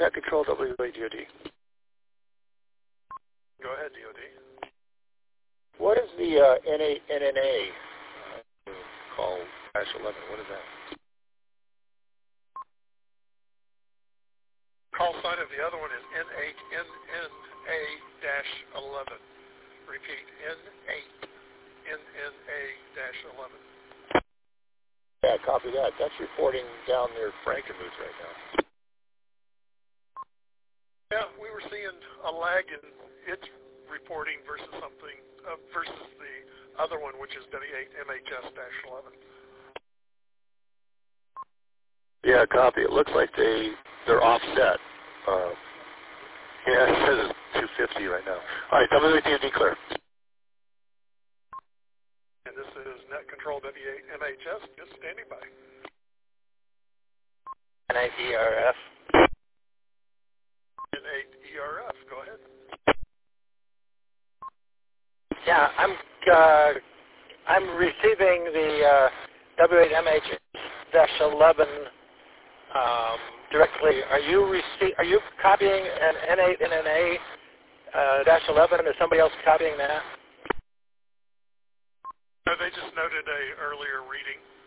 net control WADOD. Go ahead, DOD. What is the NNA call -11? What is that? Call sign of the other one is N8NNA-11. Repeat, N8NNA-11. Yeah, copy that. That's reporting down near Frankenmuth right now. Yeah, we were seeing a lag in its reporting versus something versus the other one, which is W8MHS-11. Yeah, copy. It looks like they're offset. Yeah, it says it's 250 right now. All right, WADOD clear. And this is Net Control W8MHS, just standing by. N8ERF. N8ERF, go ahead. Yeah, I'm receiving the W8MH-11 directly. Are you copying an N8NNA-11, and is somebody else copying that? No, they just noted a earlier reading.